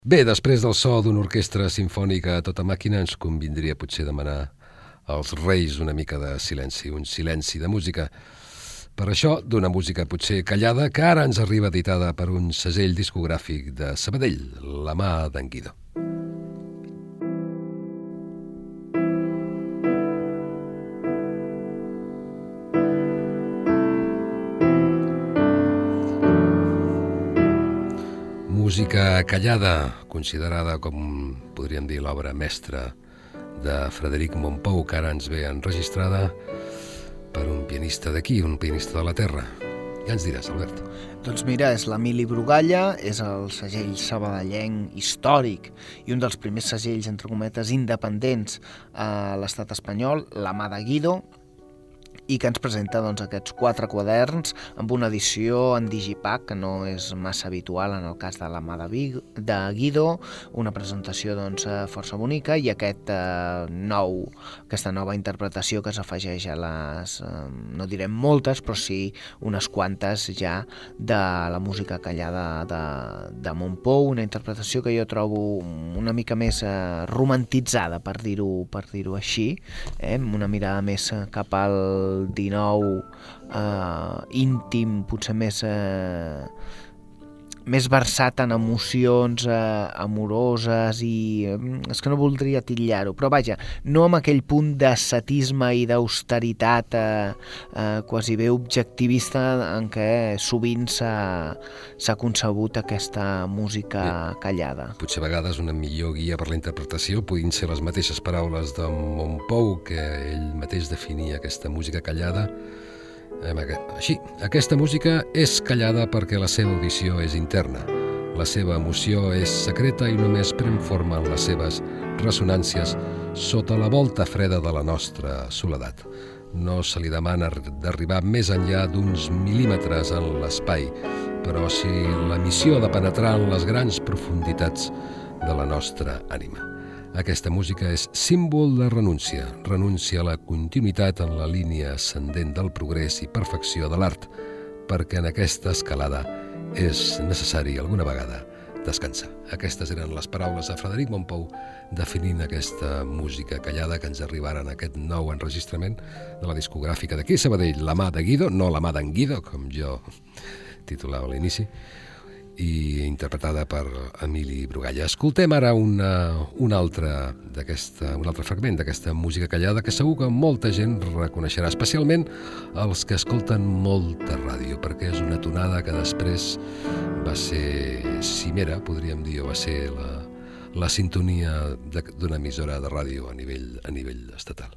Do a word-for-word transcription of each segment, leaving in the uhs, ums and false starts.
Bé, després del so d'una orquestra simfònica a tota màquina ens convindria potser demanar als Reis una mica de silenci, un silenci de música. Per això, d'una música potser callada, que ara ens arriba editada per un segell discogràfic de Sabadell, La mà d'en Guido. Música callada, considerada com, podríem dir, l'obra mestra de Frederic Mompou, que ara ens ve enregistrada per un pianista d'aquí, un pianista de la terra. Ja ens diràs, Albert. Doncs mira, és l'Emili Brugalla, és el segell sabadellenc històric i un dels primers segells, entre cometes, independents a l'estat espanyol, La mà de Guido, i que ens presenta doncs, aquests quatre quaderns amb una edició en digipack, que no és massa habitual en el cas de La mà de, Big, de Guido, una presentació doncs, força bonica, i aquest eh, nou, aquesta nova interpretació que s'afegeix a les, eh, no direm moltes, però sí unes quantes ja de la música callada de, de Mompou, una interpretació que jo trobo una mica més eh, romantitzada, per dir-ho per dir-ho així, eh, amb una mirada més cap al dinou, eh, íntim, potser més eh, més versat en emocions eh, amoroses i eh, és que no voldria titllar-ho, però vaja, no amb aquell punt d'ascetisme i d'austeritat eh, eh, quasi bé objectivista en què sovint s'ha s'ha concebut aquesta música Bé, callada. Potser a vegades una millor guia per la interpretació puguin ser les mateixes paraules de Mompou, que ell mateix definia aquesta música callada. Així, aquesta música és callada perquè la seva audició és interna, la seva emoció és secreta i només pren forma en les seves ressonàncies sota la volta freda de la nostra soledat. No se li demana d'arribar més enllà d'uns mil·límetres en l'espai, però sí la missió de penetrar en les grans profunditats de la nostra ànima. Aquesta música és símbol de renúncia, renúncia a la continuïtat en la línia ascendent del progrés i perfecció de l'art, perquè en aquesta escalada és necessari alguna vegada descansar. Aquestes eren les paraules de Frederic Mompou definint aquesta música callada que ens arribara en aquest nou enregistrament de la discogràfica d'aquí Sabadell, La mà de Guido, no La mà d'en Guido, com jo titulava a l'inici, i interpretada per Emili Brugalla. Escoltem ara una, una altra d'aquesta, un altre fragment d'aquesta música callada que segur que molta gent reconeixerà, especialment els que escolten molta ràdio, perquè és una tonada que després va ser cimera, podríem dir, o va ser la, la sintonia d'una emissora de ràdio a nivell, a nivell estatal.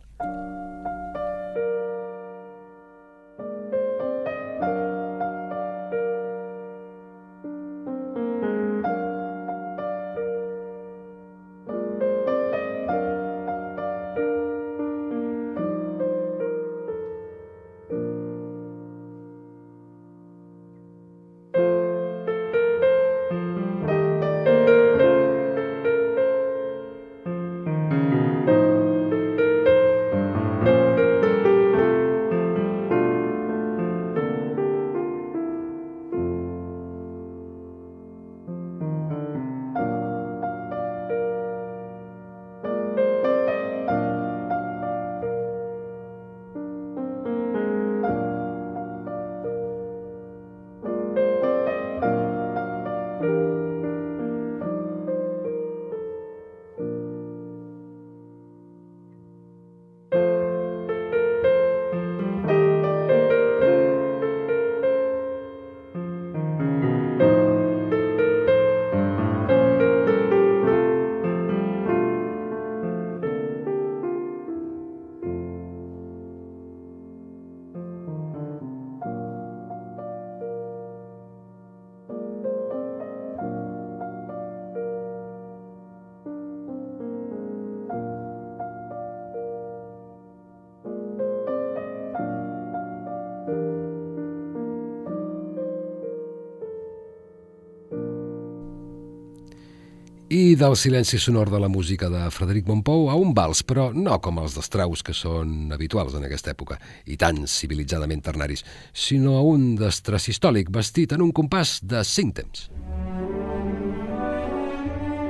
I del silenci sonor de la música de Frederic Mompou a un vals, però no com els de Strauss, que són habituals en aquesta època i tan civilitzadament ternaris, sinó a un d'estrasistòlic vestit en un compàs de cinc temps.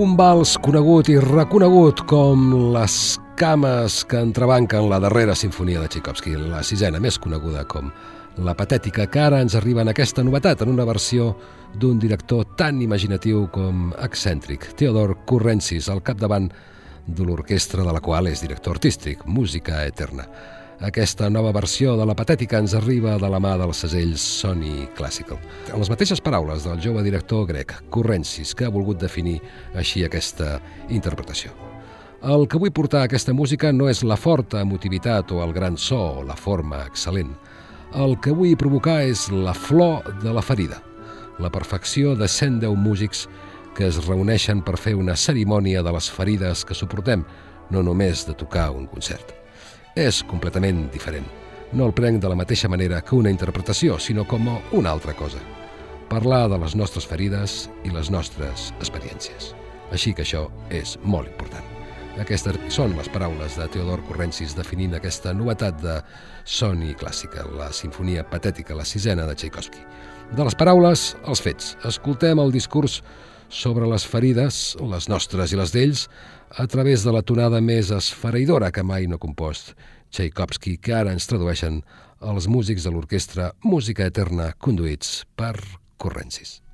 Un vals conegut i reconegut com les cames que entrebanquen la darrera sinfonia de Tchaikovsky, la sisena, més coneguda com la Patètica, que ara ens arriba en aquesta novetat, en una versió d'un director tan imaginatiu com excèntric, Theodore Currentzis, al capdavant de l'orquestra de la qual és director artístic, Música Eterna. Aquesta nova versió de la Patètica ens arriba de la mà del segell Sony Classical. En les mateixes paraules del jove director grec Currentzis, que ha volgut definir així aquesta interpretació. El que vull portar a aquesta música no és la forta emotivitat o el gran so o la forma excel·lent. El que vull provocar és la flor de la ferida, la perfecció de cent deu músics que es reuneixen per fer una cerimònia de les ferides que suportem, no només de tocar un concert. És completament diferent. No el prenc de la mateixa manera que una interpretació, sinó com una altra cosa. Parlar de les nostres ferides i les nostres experiències. Així que això és molt important. Aquestes són les paraules de Theodore Currentzis definint aquesta novetat de Sony Classical, la sinfonia Patètica, la sisena de Tchaikovsky. De les paraules, els fets. Escoltem el discurs sobre les ferides, les nostres i les d'ells, a través de la tonada més esfereïdora que mai no ha compost Tchaikovsky, que ara ens tradueixen els músics de l'orquestra Música Eterna, conduïts per Currentzis.